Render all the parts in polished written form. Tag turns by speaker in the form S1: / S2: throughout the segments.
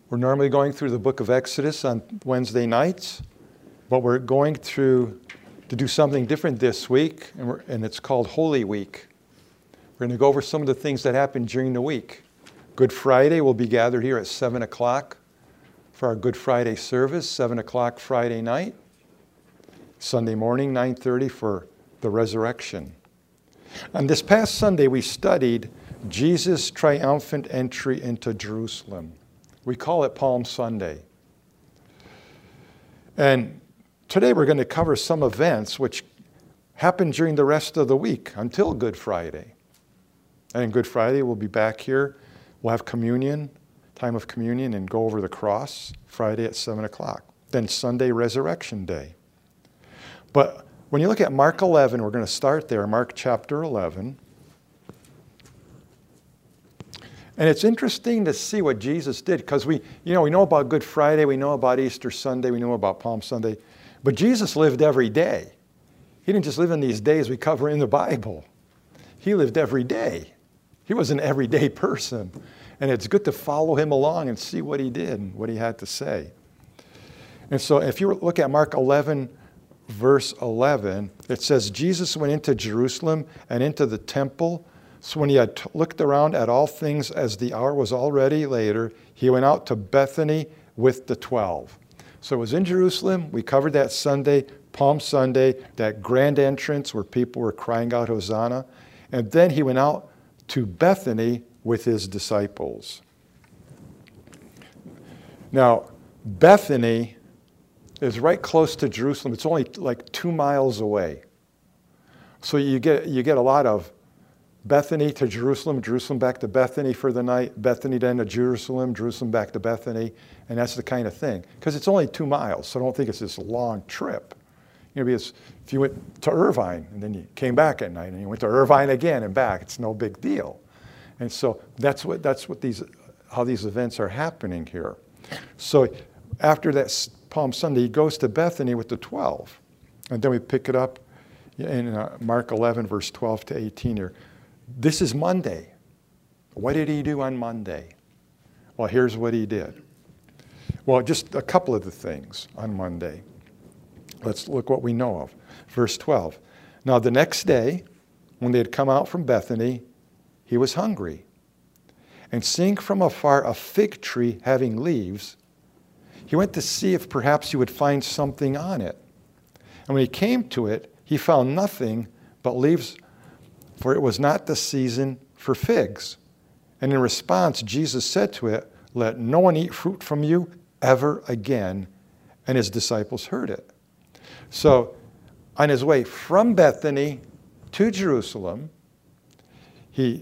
S1: We're normally going through the book of Exodus on Wednesday nights, but we're going through to do something different this week, and it's called Holy Week. We're going to go over some of the things that happened during the week. Good Friday, we'll be gathered here at 7 o'clock for our Good Friday service, 7 o'clock Friday night. Sunday morning, 9:30 for the resurrection. On this past Sunday, we studied Jesus' triumphant entry into Jerusalem. We call it Palm Sunday. And today we're going to cover some events which happened during the rest of the week until Good Friday. And Good Friday, we'll be back here. We'll have communion, time of communion, and go over the cross Friday at 7 o'clock. Then Sunday, Resurrection Day. But when you look at Mark 11, we're going to start there, Mark chapter 11. And it's interesting to see what Jesus did, because we know about Good Friday, we know about Easter Sunday, we know about Palm Sunday, but Jesus lived every day. He didn't just live in these days we cover in the Bible. He lived every day. He was an everyday person. And it's good to follow him along and see what he did and what he had to say. And so if you look at Mark 11, verse 11, it says, Jesus went into Jerusalem and into the temple. So when he had looked around at all things as the hour was already later, he went out to Bethany with the 12. So it was in Jerusalem. We covered that Sunday, Palm Sunday, that grand entrance where people were crying out, Hosanna. And then he went out to Bethany with his disciples. Now, Bethany is right close to Jerusalem. It's only like 2 miles away. So you get a lot of Bethany to Jerusalem, Jerusalem back to Bethany for the night, Bethany then to Jerusalem, Jerusalem back to Bethany, and that's the kind of thing. Because it's only 2 miles, so I don't think it's this long trip. Because if you went to Irvine and then you came back at night and you went to Irvine again and back, it's no big deal. And so that's how these events are happening here. So after that Palm Sunday, he goes to Bethany with the 12. And then we pick it up in Mark 11, verse 12 to 18 here. This is Monday. What did he do on Monday? Well, here's what he did. Well, just a couple of the things on Monday. Let's look what we know of. Verse 12. Now the next day, when they had come out from Bethany, he was hungry. And seeing from afar a fig tree having leaves, he went to see if perhaps he would find something on it. And when he came to it, he found nothing but leaves, for it was not the season for figs. And in response, Jesus said to it, let no one eat fruit from you ever again. And his disciples heard it. So on his way from Bethany to Jerusalem, he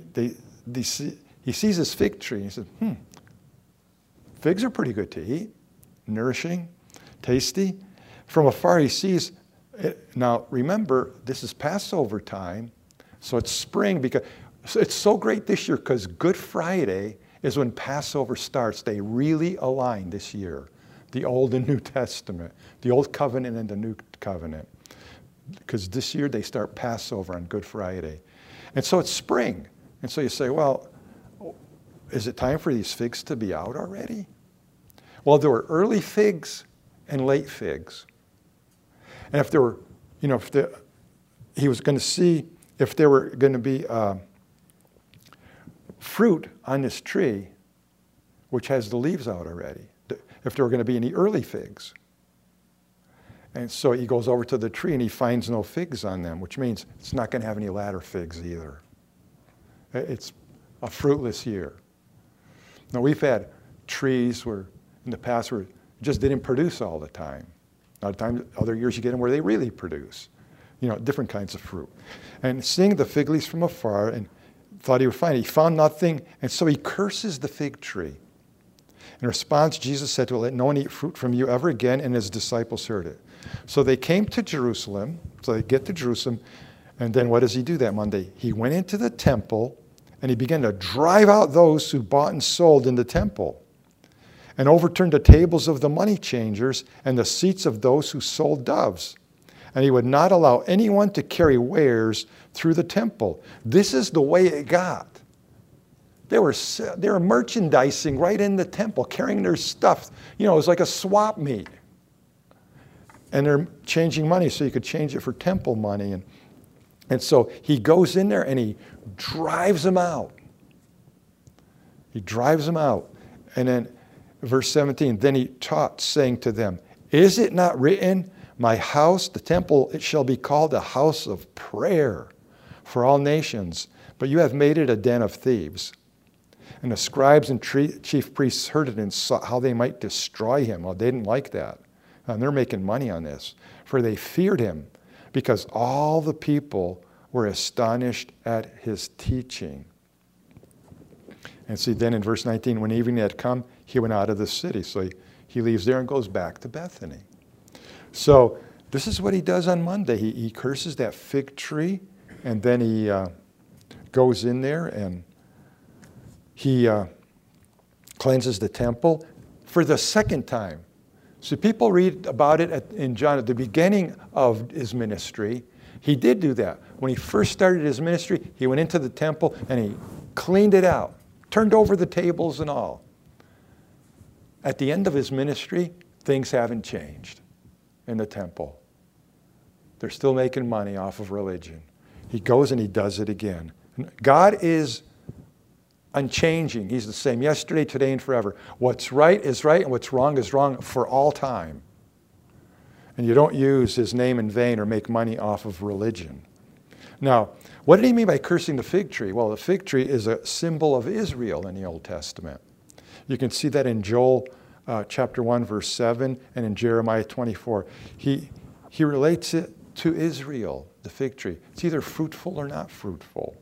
S1: sees this fig tree. He says, figs are pretty good to eat, nourishing, tasty. From afar he sees it. Now remember, this is Passover time. So it's spring, because it's so great this year because Good Friday is when Passover starts. They really align this year, the Old and New Testament, the Old Covenant and the New Covenant. Because this year they start Passover on Good Friday. And so it's spring. And so you say, well, is it time for these figs to be out already? Well, there were early figs and late figs. And if there were, he was going to see if there were going to be fruit on this tree, which has the leaves out already, if there were going to be any early figs. And so he goes over to the tree and he finds no figs on them, which means it's not going to have any latter figs either. It's a fruitless year. Now, we've had trees where in the past where it just didn't produce all the time. Other years you get them where they really produce. Different kinds of fruit. And seeing the fig leaves from afar and thought he would find it, he found nothing, and so he curses the fig tree. In response, Jesus said to him, let no one eat fruit from you ever again, and his disciples heard it. So they came to Jerusalem, so they get to Jerusalem, and then what does he do that Monday? He went into the temple, and he began to drive out those who bought and sold in the temple, and overturned the tables of the money changers and the seats of those who sold doves. And he would not allow anyone to carry wares through the temple. This is the way it got. They were merchandising right in the temple, carrying their stuff. It was like a swap meet. And they're changing money so you could change it for temple money. And so he goes in there and he drives them out. He drives them out. And then verse 17, then he taught, saying to them, is it not written, my house, the temple, it shall be called a house of prayer for all nations, but you have made it a den of thieves. And the scribes and chief priests heard it and saw how they might destroy him. Well, they didn't like that. And they're making money on this. For they feared him, because all the people were astonished at his teaching. And see, then in verse 19, when evening had come, he went out of the city. So he leaves there and goes back to Bethany. So this is what he does on Monday. He curses that fig tree, and then he goes in there and he cleanses the temple for the second time. So people read about it in John at the beginning of his ministry. He did do that. When he first started his ministry, he went into the temple and he cleaned it out, turned over the tables and all. At the end of his ministry, things haven't changed in the temple. They're still making money off of religion. He goes and he does it again. God is unchanging. He's the same yesterday, today, and forever. What's right is right, and what's wrong is wrong for all time. And you don't use his name in vain or make money off of religion. Now, what did he mean by cursing the fig tree? Well, the fig tree is a symbol of Israel in the Old Testament. You can see that in Joel chapter 1, verse 7, and in Jeremiah 24. He relates it to Israel, the fig tree. It's either fruitful or not fruitful.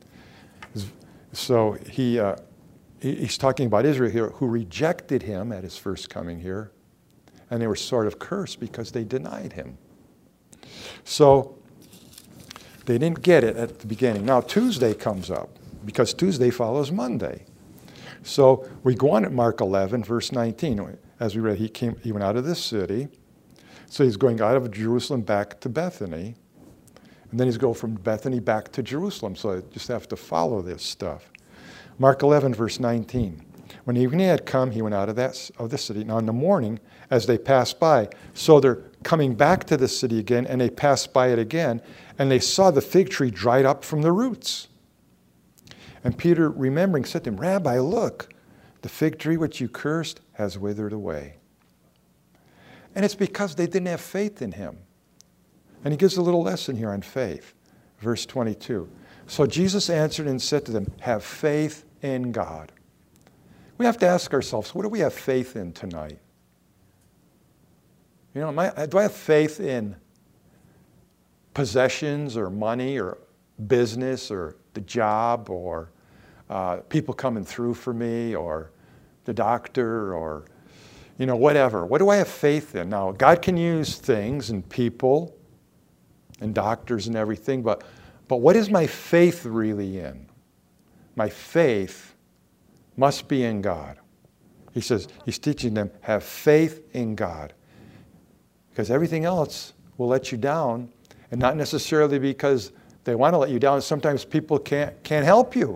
S1: So he's talking about Israel here, who rejected him at his first coming here, and they were sort of cursed because they denied him. So they didn't get it at the beginning. Now Tuesday comes up, because Tuesday follows Monday. So we go on at Mark 11, verse 19. As we read, he went out of this city. So he's going out of Jerusalem back to Bethany. And then he's going from Bethany back to Jerusalem. So I just have to follow this stuff. Mark 11, verse 19. When evening had come, he went out of the city. Now in the morning, as they passed by, so they're coming back to the city again, and they passed by it again, and they saw the fig tree dried up from the roots. And Peter, remembering, said to him, Rabbi, look, the fig tree which you cursed has withered away. And it's because they didn't have faith in him. And he gives a little lesson here on faith. Verse 22. So Jesus answered and said to them, have faith in God. We have to ask ourselves, what do we have faith in tonight? Do I have faith in possessions or money or business or the job or people coming through for me or the doctor or, whatever? What do I have faith in? Now, God can use things and people and doctors and everything, but what is my faith really in? My faith must be in God. He says, he's teaching them, have faith in God. Because everything else will let you down, and not necessarily because they want to let you down. Sometimes people can't help you.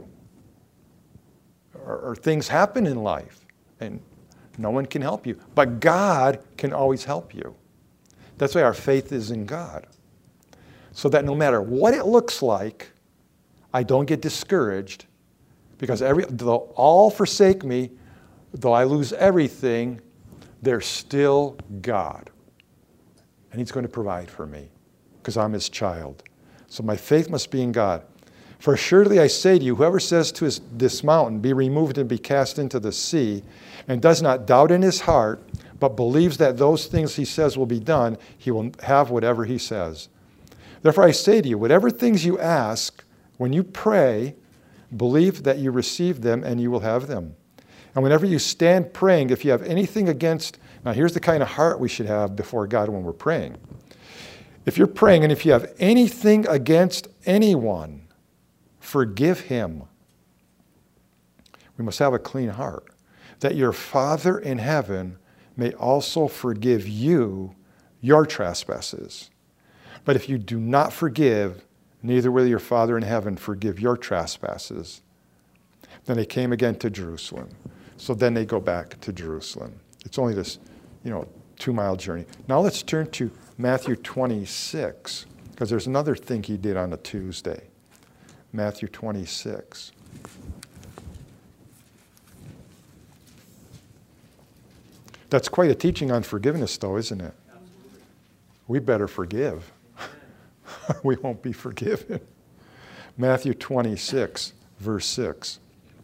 S1: Or things happen in life, and no one can help you. But God can always help you. That's why our faith is in God. So that no matter what it looks like, I don't get discouraged, because though all forsake me, though I lose everything, there's still God. And he's going to provide for me, because I'm his child. So my faith must be in God. For assuredly I say to you, whoever says to this mountain, be removed and be cast into the sea, and does not doubt in his heart, but believes that those things he says will be done, he will have whatever he says. Therefore I say to you, whatever things you ask, when you pray, believe that you receive them and you will have them. And whenever you stand praying, if you have anything against, now here's the kind of heart we should have before God when we're praying. If you're praying and if you have anything against anyone, forgive him. We must have a clean heart, that your Father in heaven may also forgive you your trespasses. But if you do not forgive, neither will your Father in heaven forgive your trespasses. Then they came again to Jerusalem. So then they go back to Jerusalem. It's only this, 2-mile journey. Now let's turn to Matthew 26, because there's another thing he did on a Tuesday. Matthew 26. That's quite a teaching on forgiveness, though, isn't it?
S2: Absolutely.
S1: We better forgive. We won't be forgiven. Matthew 26, verse 6.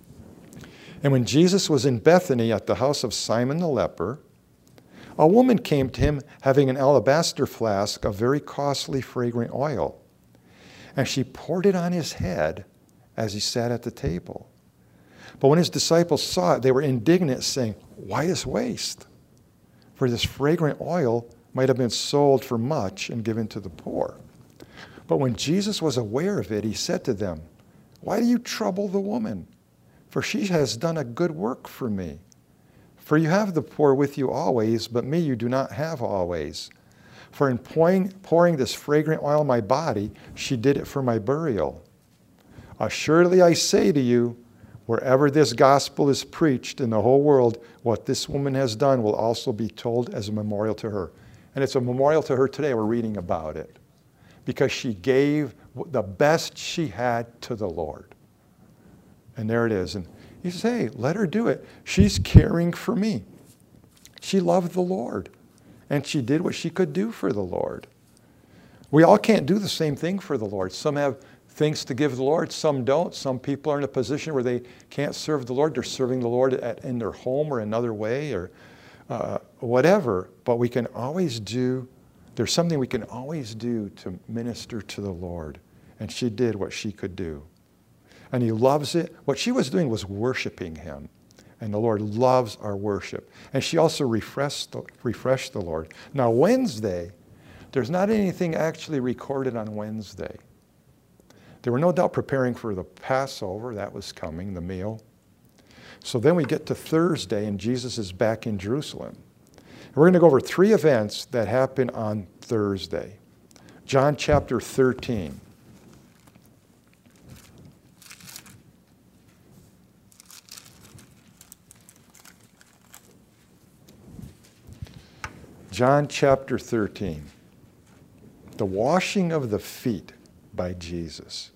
S1: And when Jesus was in Bethany at the house of Simon the leper, a woman came to him having an alabaster flask of very costly fragrant oil. And she poured it on his head as he sat at the table. But when his disciples saw it, they were indignant, saying, "Why this waste? For this fragrant oil might have been sold for much and given to the poor." But when Jesus was aware of it, he said to them, "Why do you trouble the woman? For she has done a good work for me. For you have the poor with you always, but me you do not have always. For in pouring this fragrant oil on my body, she did it for my burial. Assuredly I say to you, wherever this gospel is preached in the whole world, what this woman has done will also be told as a memorial to her." And it's a memorial to her today. We're reading about it. Because she gave the best she had to the Lord. And there it is. And he says, hey, let her do it. She's caring for me. She loved the Lord. And she did what she could do for the Lord. We all can't do the same thing for the Lord. Some have things to give the Lord, some don't. Some people are in a position where they can't serve the Lord. They're serving the Lord in their home or another way or whatever. But we can always do, there's something we can always do to minister to the Lord. And she did what she could do. And he loves it. What she was doing was worshiping him. And the Lord loves our worship. And she also refreshed the Lord. Now, Wednesday, there's not anything actually recorded on Wednesday. They were no doubt preparing for the Passover. That was coming, the meal. So then we get to Thursday, and Jesus is back in Jerusalem. And we're going to go over 3 events that happen on Thursday. John chapter 13. John chapter 13. The washing of the feet by Jesus.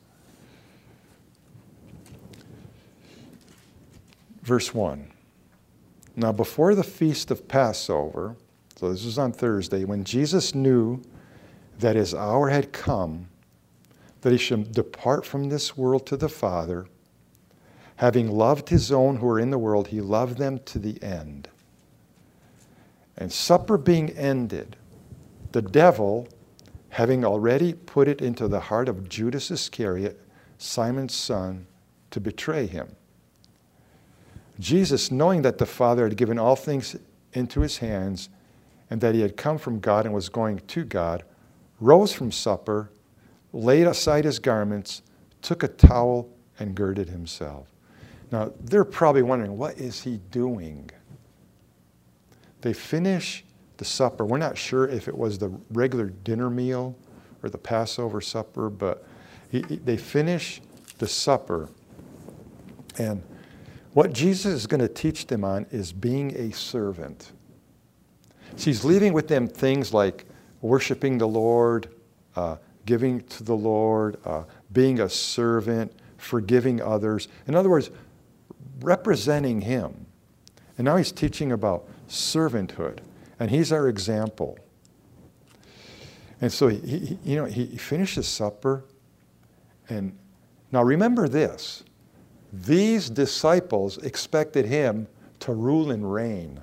S1: Verse 1. Now before the feast of Passover, so this was on Thursday, when Jesus knew that his hour had come, that he should depart from this world to the Father, having loved his own who are in the world, he loved them to the end. And supper being ended, the devil, having already put it into the heart of Judas Iscariot, Simon's son, to betray him. Jesus, knowing that the Father had given all things into his hands, and that he had come from God and was going to God, rose from supper, laid aside his garments, took a towel, and girded himself. Now, they're probably wondering, what is he doing? They finish the supper. We're not sure if it was the regular dinner meal or the Passover supper, but they finish the supper. And what Jesus is going to teach them on is being a servant. So he's leaving with them things like worshiping the Lord, giving to the Lord, being a servant, forgiving others. In other words, representing him. And now he's teaching about servanthood. And he's our example. And so he finishes supper. And now remember this. These disciples expected him to rule and reign.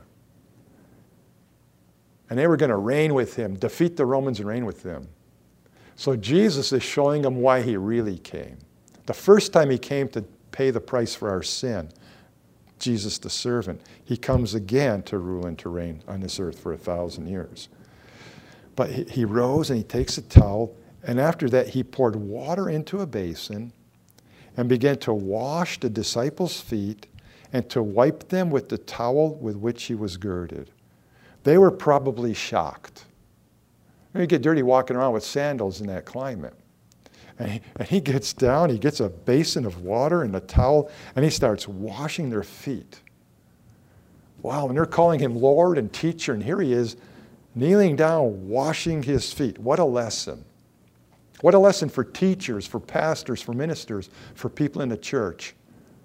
S1: And they were going to reign with him, defeat the Romans and reign with them. So Jesus is showing them why he really came. The first time he came to pay the price for our sin, Jesus the servant, he comes again to rule and to reign on this earth for 1,000 years. But he rose and he takes a towel, and after that he poured water into a basin and began to wash the disciples' feet and to wipe them with the towel with which he was girded. They were probably shocked. You get dirty walking around with sandals in that climate. And he gets down, he gets a basin of water and a towel, and he starts washing their feet. Wow, and they're calling him Lord and teacher, and here he is kneeling down, washing his feet. What a lesson. What a lesson for teachers, for pastors, for ministers, for people in the church.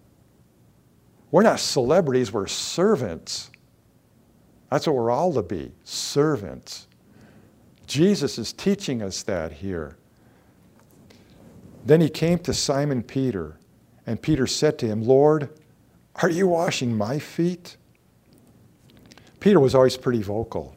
S1: We're not celebrities, we're servants. That's what we're all to be, servants. Jesus is teaching us that here. Then he came to Simon Peter, and Peter said to him, Lord, are you washing my feet? Peter was always pretty vocal.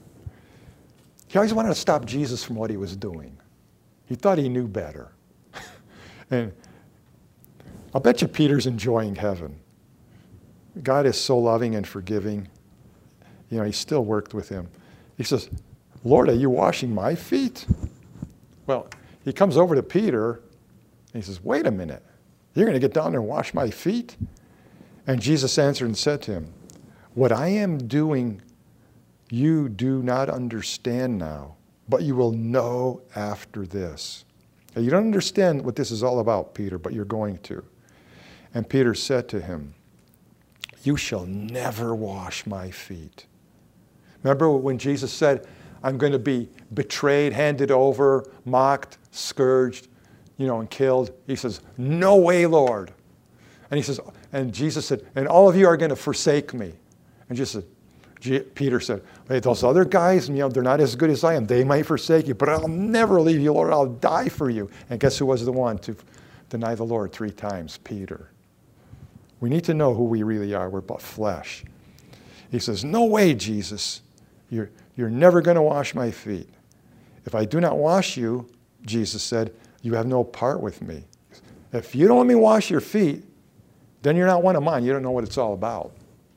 S1: He always wanted to stop Jesus from what he was doing. He thought he knew better. And I'll bet you Peter's enjoying heaven. God is so loving and forgiving. You know, he still worked with him. He says, Lord, are you washing my feet? Well, he comes over to Peter, and he says, wait a minute. You're going to get down there and wash my feet? And Jesus answered and said to him, what I am doing, you do not understand now, but you will know after this. Now, you don't understand what this is all about, Peter, but you're going to. And Peter said to him, you shall never wash my feet. Remember when Jesus said, I'm going to be betrayed, handed over, mocked, scourged, and killed? He says, no way, Lord. And he says, and Jesus said, and all of you are going to forsake me. And Peter said, hey, those other guys, they're not as good as I am. They might forsake you, but I'll never leave you, Lord. I'll die for you. And guess who was the one to deny the Lord 3 times? Peter. We need to know who we really are. We're but flesh. He says, no way, Jesus. You're never going to wash my feet. If I do not wash you, Jesus said, you have no part with me. If you don't let me wash your feet, then you're not one of mine. You don't know what it's all about.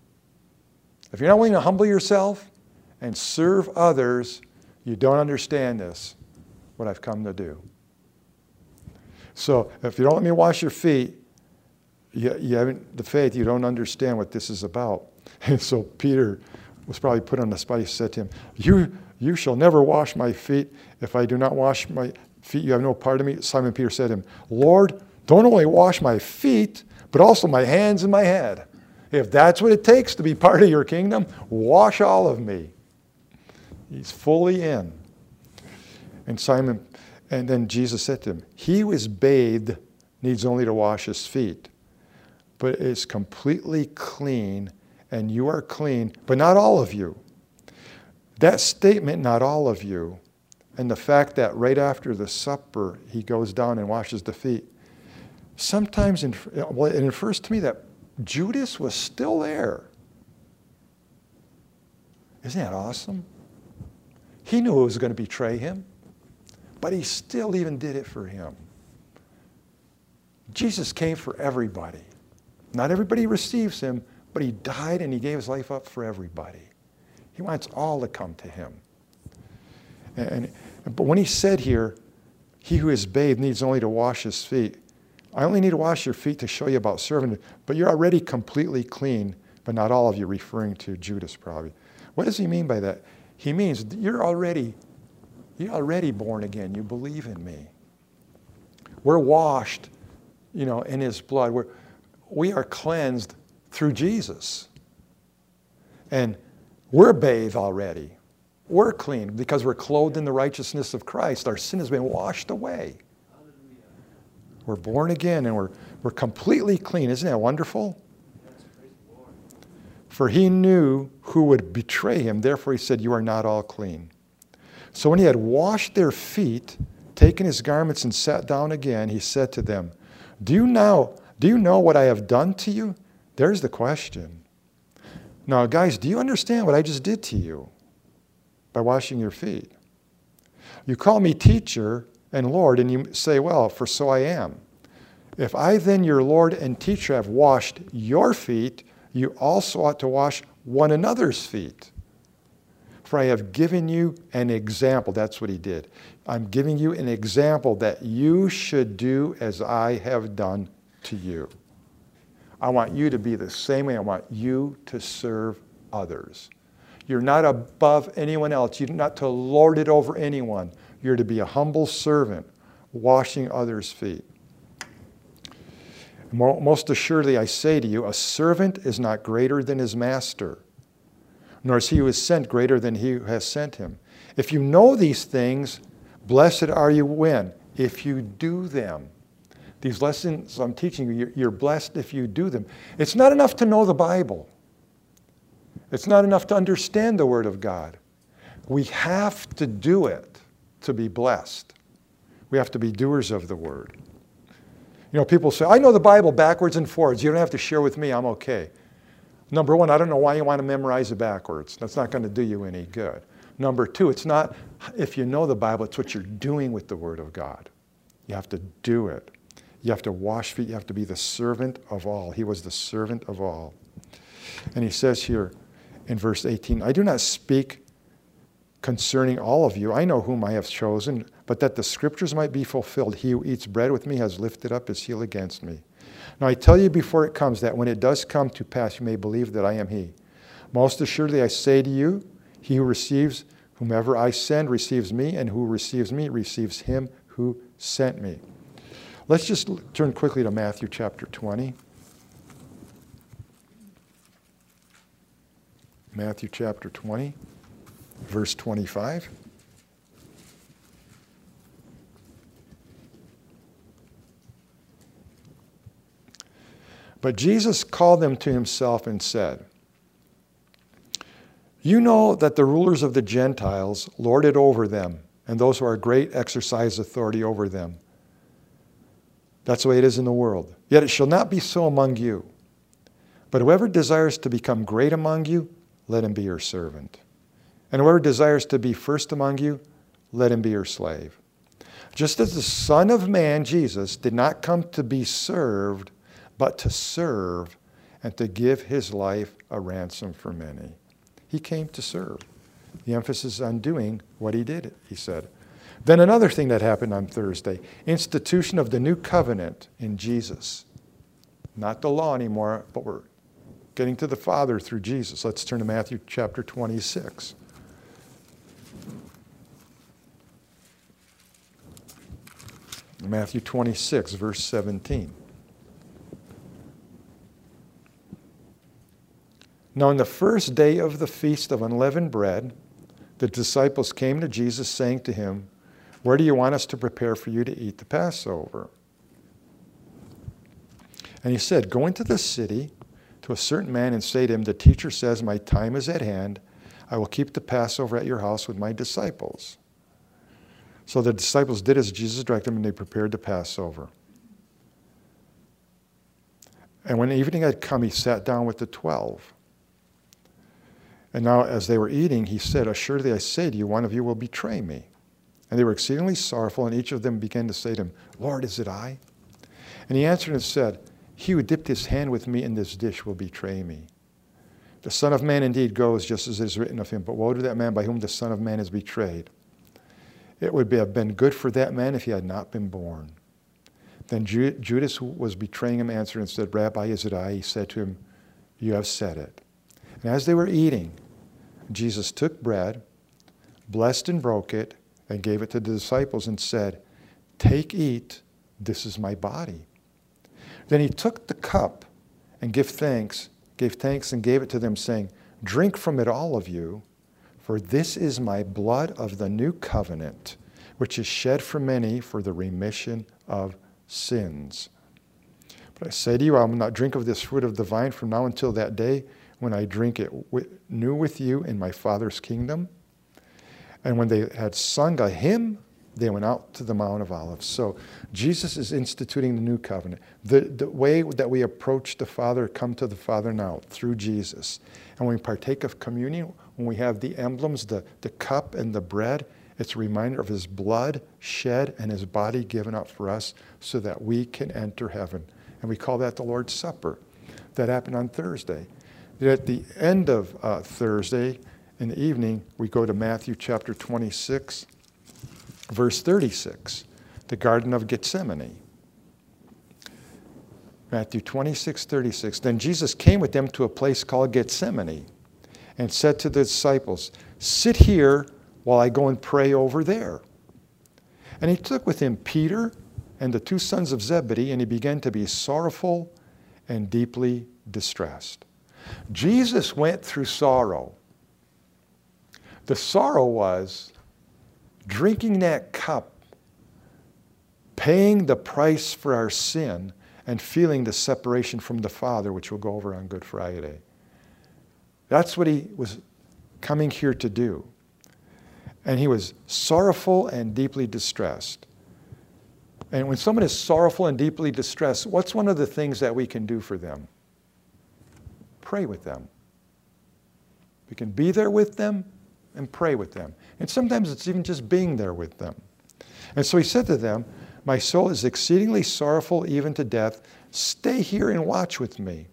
S1: If you're not willing to humble yourself and serve others, you don't understand this, what I've come to do. So if you don't let me wash your feet, you haven't the faith, you don't understand what this is about. And so Peter was probably put on the spot. He said to him, you shall never wash my feet. If I do not wash my feet, you have no part of me. Simon Peter said to him, Lord, don't only wash my feet, but also my hands and my head. If that's what it takes to be part of your kingdom, wash all of me. He's fully in. And then Jesus said to him, he who is bathed needs only to wash his feet, but is completely clean, and you are clean, but not all of you. That statement, not all of you, and the fact that right after the supper, he goes down and washes the feet, sometimes it infers to me that Judas was still there. Isn't that awesome? He knew who was going to betray him, but he still even did it for him. Jesus came for everybody. Not everybody receives him, but he died and he gave his life up for everybody. He wants all to come to him. But when he said here, he who is bathed needs only to wash his feet, I only need to wash your feet to show you about serving, but you're already completely clean, but not all of you, referring to Judas probably. What does he mean by that? He means you're already born again. You believe in me. We're washed, in his blood. We are cleansed through Jesus. And we're bathed already. We're clean because we're clothed in the righteousness of Christ. Our sin has been washed away. We're born again and we're completely clean. Isn't that wonderful? For he knew who would betray him. Therefore he said, you are not all clean. So when he had washed their feet, taken his garments and sat down again, he said to them, do you know what I have done to you? There's the question. Now, guys, do you understand what I just did to you by washing your feet? You call me teacher and Lord, and you say, well, for so I am. If I then, your Lord and teacher, have washed your feet, you also ought to wash one another's feet. For I have given you an example. That's what he did. I'm giving you an example that you should do as I have done to you. I want you to be the same way. I want you to serve others. You're not above anyone else. You're not to lord it over anyone. You're to be a humble servant, washing others' feet. Most assuredly, I say to you, a servant is not greater than his master, nor is he who is sent greater than he who has sent him. If you know these things, blessed are you when? If you do them. These lessons I'm teaching you, you're blessed if you do them. It's not enough to know the Bible. It's not enough to understand the Word of God. We have to do it to be blessed. We have to be doers of the Word. You know, people say, I know the Bible backwards and forwards. You don't have to share with me. I'm okay. Number one, I don't know why you want to memorize it backwards. That's not going to do you any good. Number two, it's not if you know the Bible, it's what you're doing with the Word of God. You have to do it. You have to wash feet. You have to be the servant of all. He was the servant of all. And he says here in verse 18, I do not speak concerning all of you. I know whom I have chosen, but that the scriptures might be fulfilled. He who eats bread with me has lifted up his heel against me. Now I tell you before it comes, that when it does come to pass, you may believe that I am he. Most assuredly I say to you, he who receives whomever I send receives me, and who receives me receives him who sent me. Let's just turn quickly to Matthew chapter 20. Matthew chapter 20, verse 25. But Jesus called them to himself and said, you know that the rulers of the Gentiles lord it over them, and those who are great exercise authority over them. That's the way it is in the world. Yet it shall not be so among you. But whoever desires to become great among you, let him be your servant. And whoever desires to be first among you, let him be your slave. Just as the Son of Man, Jesus, did not come to be served, but to serve and to give his life a ransom for many. He came to serve. The emphasis on doing what he did, he said. Then another thing that happened on Thursday, institution of the new covenant in Jesus. Not the law anymore, but we're getting to the Father through Jesus. Let's turn to Matthew chapter 26. Matthew 26, verse 17. Now, on the first day of the feast of unleavened bread, the disciples came to Jesus, saying to him, where do you want us to prepare for you to eat the Passover? And he said, go into the city to a certain man and say to him, the teacher says, my time is at hand. I will keep the Passover at your house with my disciples. So the disciples did as Jesus directed them, and they prepared the Passover. And when evening had come, he sat down with the 12. And now as they were eating, he said, assuredly I say to you, one of you will betray me. And they were exceedingly sorrowful, and each of them began to say to him, Lord, is it I? And he answered and said, he who dipped his hand with me in this dish will betray me. The Son of Man indeed goes just as it is written of him, but woe to that man by whom the Son of Man is betrayed. It would have been good for that man if he had not been born. Then Judas, who was betraying him, answered and said, Rabbi, is it I? He said to him, you have said it. And as they were eating, Jesus took bread, blessed and broke it, and gave it to the disciples and said, take, eat, this is my body. Then he took the cup and gave thanks and gave it to them, saying, drink from it, all of you, for this is my blood of the new covenant, which is shed for many for the remission of sins. But I say to you, I will not drink of this fruit of the vine from now until that day when I drink it new with you in my Father's kingdom. And when they had sung a hymn, they went out to the Mount of Olives. So Jesus is instituting the new covenant. The way that we approach the Father, come to the Father now, through Jesus. And when we partake of communion, when we have the emblems, the cup and the bread, it's a reminder of his blood shed and his body given up for us so that we can enter heaven. And we call that the Lord's Supper. That happened on Thursday. At the end of Thursday, in the evening, we go to Matthew chapter 26, verse 36, the Garden of Gethsemane. Matthew 26, 36. Then Jesus came with them to a place called Gethsemane and said to the disciples, sit here while I go and pray over there. And he took with him Peter and the two sons of Zebedee, and he began to be sorrowful and deeply distressed. Jesus went through sorrow. The sorrow was drinking that cup, paying the price for our sin, and feeling the separation from the Father, which we'll go over on Good Friday. That's what he was coming here to do. And he was sorrowful and deeply distressed. And when someone is sorrowful and deeply distressed, what's one of the things that we can do for them? Pray with them. We can be there with them and pray with them. And sometimes it's even just being there with them. And so he said to them, my soul is exceedingly sorrowful, even to death. Stay here and watch with me.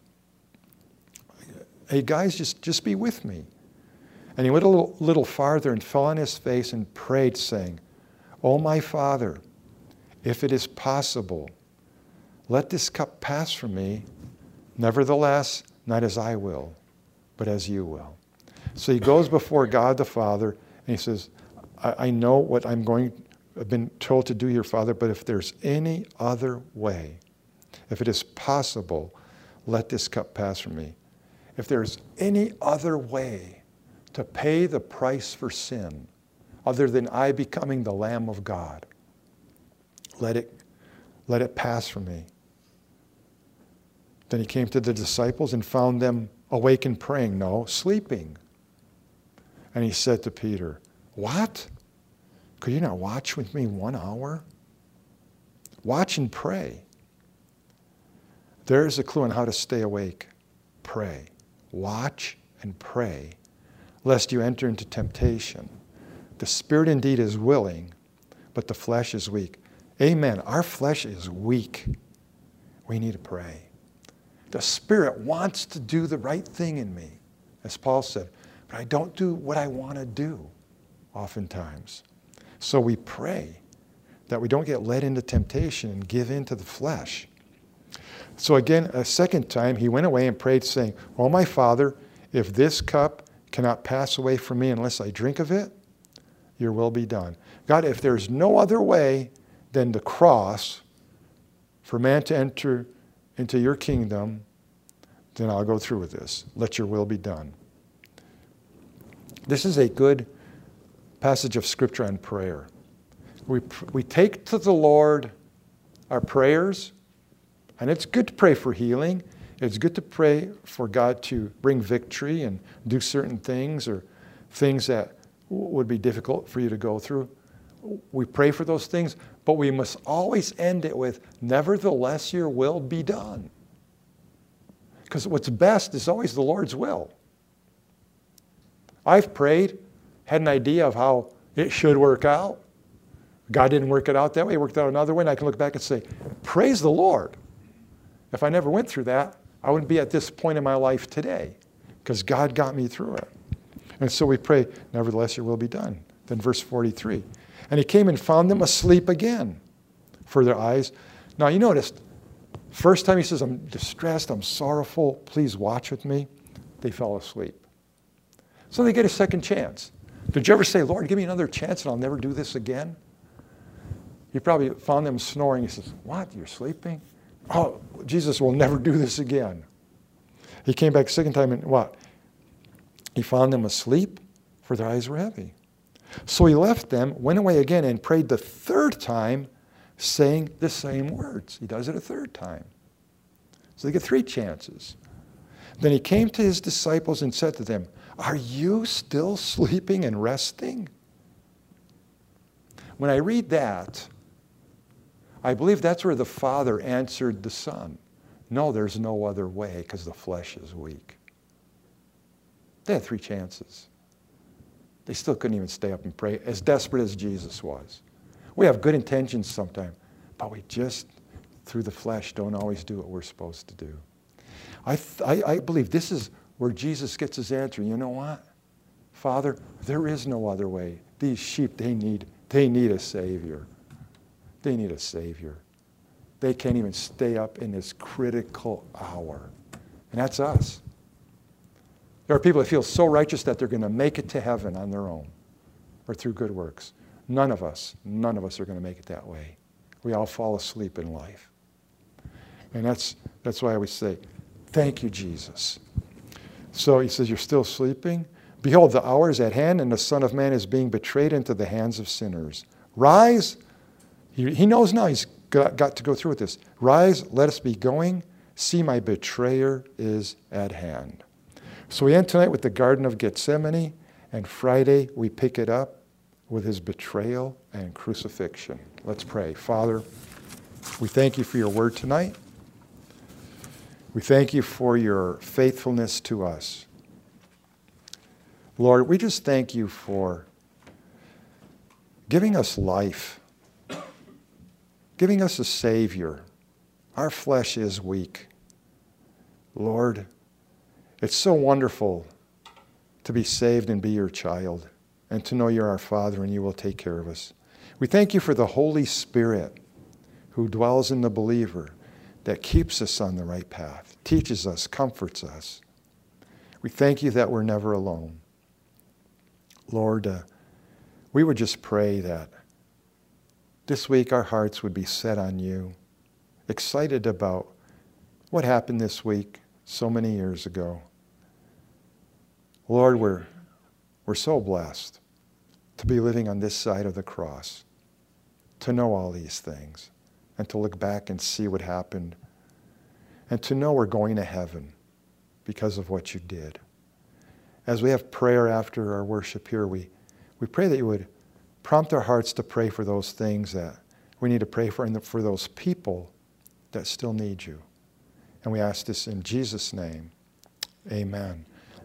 S1: Hey guys, just be with me. And he went a little farther and fell on his face and prayed, saying, "O my Father, if it is possible, let this cup pass from me. Nevertheless, not as I will, but as you will." So he goes before God the Father, and he says, I know what I've been told to do here, Father, but if there's any other way, if it is possible, let this cup pass from me. If there's any other way to pay the price for sin, other than I becoming the Lamb of God, let it pass from me. Then he came to the disciples and found them awake and praying. No, sleeping. And he said to Peter, "What? Could you not watch with me 1 hour? Watch and pray." There's a clue on how to stay awake. Pray. Watch and pray, lest you enter into temptation. The spirit indeed is willing, but the flesh is weak. Amen. Our flesh is weak. We need to pray. The Spirit wants to do the right thing in me, as Paul said, but I don't do what I want to do oftentimes. So we pray that we don't get led into temptation and give in to the flesh. So again, a second time, he went away and prayed, saying, "O my Father, if this cup cannot pass away from me unless I drink of it, your will be done." God, if there's no other way than the cross for man to enter into your kingdom, then I'll go through with this. Let your will be done. This is a good passage of Scripture on prayer. We take to the Lord our prayers, and it's good to pray for healing. It's good to pray for God to bring victory and do certain things or things that would be difficult for you to go through. We pray for those things, but we must always end it with, "Nevertheless, your will be done." Because what's best is always the Lord's will. I've prayed, had an idea of how it should work out. God didn't work it out that way. He worked it out another way, and I can look back and say, praise the Lord. If I never went through that, I wouldn't be at this point in my life today, because God got me through it. And so we pray, "Nevertheless, your will be done." Then verse 43. And he came and found them asleep again for their eyes. Now you noticed, first time he says, "I'm distressed, I'm sorrowful, please watch with me." They fell asleep. So they get a second chance. Did you ever say, "Lord, give me another chance and I'll never do this again"? He probably found them snoring. He says, "What, you're sleeping? Oh, Jesus will never do this again." He came back a second time and what? He found them asleep, for their eyes were heavy. So he left them, went away again, and prayed the third time, saying the same words. He does it a third time. So they get 3 chances. Then he came to his disciples and said to them, "Are you still sleeping and resting?" When I read that, I believe that's where the Father answered the Son. No, there's no other way, because the flesh is weak. They had 3 chances. They still couldn't even stay up and pray, as desperate as Jesus was. We have good intentions sometimes, but we just, through the flesh, don't always do what we're supposed to do. I believe this is where Jesus gets his answer. You know what? Father, there is no other way. These sheep, they need a Savior. They need a Savior. They can't even stay up in this critical hour. And that's us. There are people that feel so righteous that they're going to make it to heaven on their own or through good works. None of us are going to make it that way. We all fall asleep in life. And that's why we say, thank you, Jesus. So he says, you're still sleeping? Behold, the hour is at hand, and the Son of Man is being betrayed into the hands of sinners. Rise. He knows now he's got to go through with this. Rise, let us be going. See, my betrayer is at hand. So we end tonight with the Garden of Gethsemane, and Friday we pick it up with his betrayal and crucifixion. Let's pray. Father, we thank you for your word tonight. We thank you for your faithfulness to us. Lord, we just thank you for giving us life, giving us a Savior. Our flesh is weak. Lord, it's so wonderful to be saved and be your child and to know you're our Father and you will take care of us. We thank you for the Holy Spirit who dwells in the believer, that keeps us on the right path, teaches us, comforts us. We thank you that we're never alone. Lord, we would just pray that this week our hearts would be set on you, excited about what happened this week so many years ago. Lord, we're so blessed to be living on this side of the cross, to know all these things, and to look back and see what happened, and to know we're going to heaven because of what you did. As we have prayer after our worship here, we pray that you would prompt our hearts to pray for those things that we need to pray for, and for those people that still need you. And we ask this in Jesus' name. Amen.